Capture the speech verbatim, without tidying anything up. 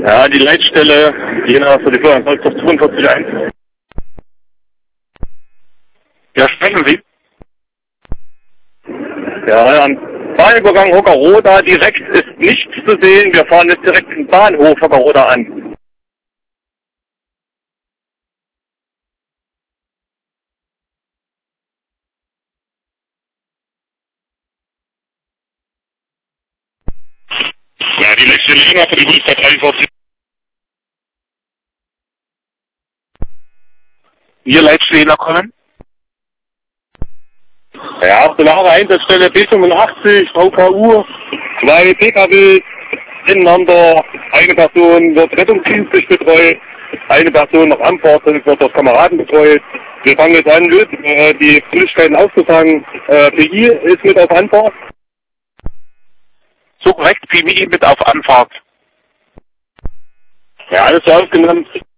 Ja, die Leitstelle Jena für die Florian-Holzdorf zweiundvierzig eins. Ja, sprechen Sie. Ja, am Bahnübergang Hockerroda direkt ist nichts zu sehen. Wir fahren jetzt direkt den Bahnhof Hockerroda an. Ja, die Leitstelle Jena für die Bundeswehr dreiundvierzig. Hier Leitstelle Jena kommen. Ja, Solare Einsatzstelle B fünfundachtzig, V K U, zwei P K Ws ineinander, eine Person wird rettungsdienstlich betreut, eine Person noch Anfahrt und wird durch Kameraden betreut. Wir fangen jetzt an, äh, die Flüssigkeiten aufzufangen. Äh, P I ist mit auf Anfahrt. So korrekt, P I mit auf Anfahrt. Ja, alles so aufgenommen.